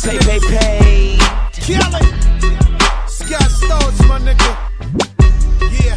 Pay. Kill it. Scott Storch, my nigga. Yeah.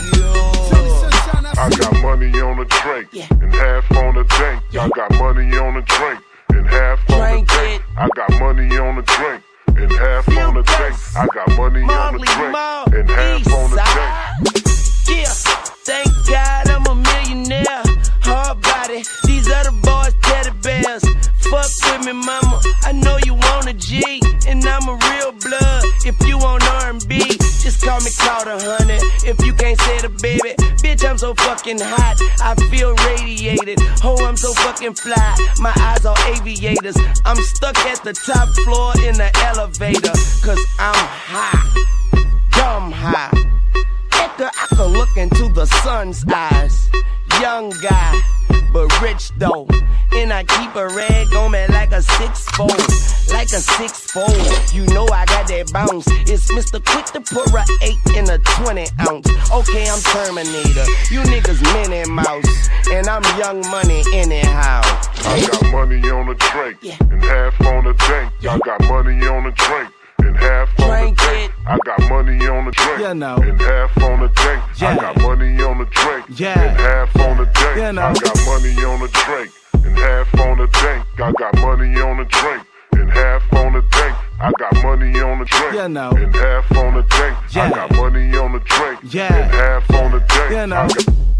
I got money on the drink and half on the tank. I got money on the drink and half on the tank. I got money on the drink and half on the tank. I got money on the drink and half on the tank. Yeah, thank God I'm a millionaire. Hard body, these other boys teddy bears. Fuck with me, mama. I know you want a G, and I'm a real blood. If you want R&B, just call me Carter, honey. If you can't say the baby, bitch, I'm so fucking hot. I feel radiated. Oh, I'm so fucking fly. My eyes are aviators. I'm stuck at the top floor in the elevator, cause I'm high, dumb high. I can look into the sun's eyes. Young guy, but rich though. And I keep a rag on me like a 6'4", like a 6'4". You know I got that bounce. It's Mr. Quick to pour a 8 in a 20 ounce. Okay, I'm Terminator. You niggas Minnie Mouse, and I'm Young Money anyhow. I got money on the drink and half on the tank. I got money on the drink and half on the tank. I got money on the drink and half on the tank. I got money on the drink and half on the tank. I got money on the drink and half on the tank. I got money on the drink and half on the tank. I got money on the drink and half on the tank. I got money on the drink and half on the tank.